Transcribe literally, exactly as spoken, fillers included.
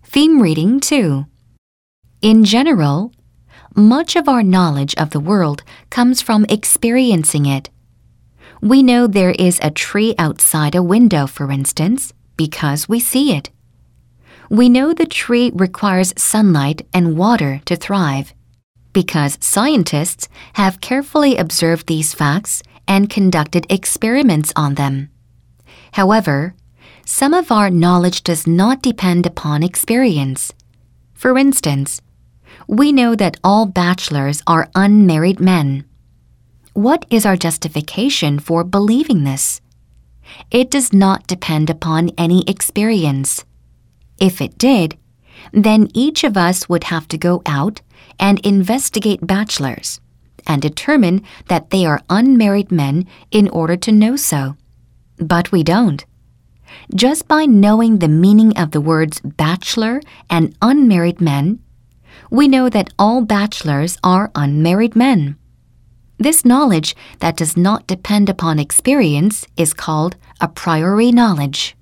Theme reading two. In general, much of our knowledge of the world comes from experiencing it. We know there is a tree outside a window, for instance, because we see it. We know the tree requires sunlight and water to thrive, because scientists have carefully observed these facts and conducted experiments on them. However, some of our knowledge does not depend upon experience. For instance, we know that all bachelors are unmarried men. What is our justification for believing this? It does not depend upon any experience. If it did, then each of us would have to go out and investigate bachelors and determine that they are unmarried men in order to know so. But we don't. Just by knowing the meaning of the words bachelor and unmarried men, we know that all bachelors are unmarried men. This knowledge that does not depend upon experience is called a priori knowledge.